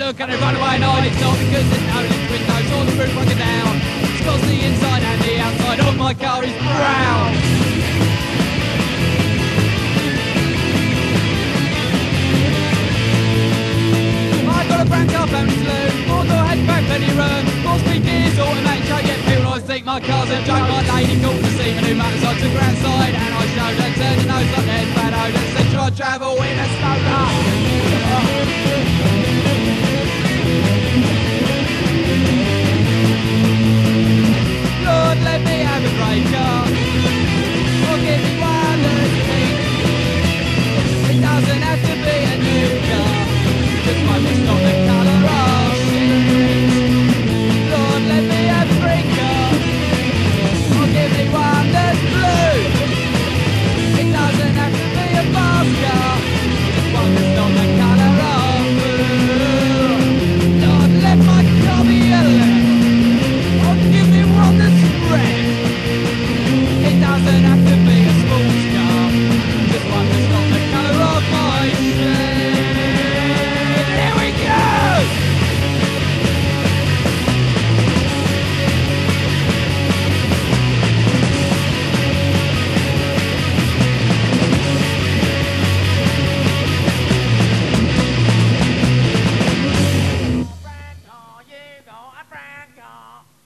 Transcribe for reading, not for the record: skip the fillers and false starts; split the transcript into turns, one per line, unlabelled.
look and they run away and hide. It's not because there's no lift windows or the roof broken down. It's cause the inside and the outside of my car is brown. I got a brand car family saloon, 4-door hatchback, plenty of room, 4-speed gears, automatic choke, yet people always think my car's a joke. My lady called to see my new motorcycle to the ground side, and I showed her, turned her nose up, there's bad odour, said should I travel in a smoker?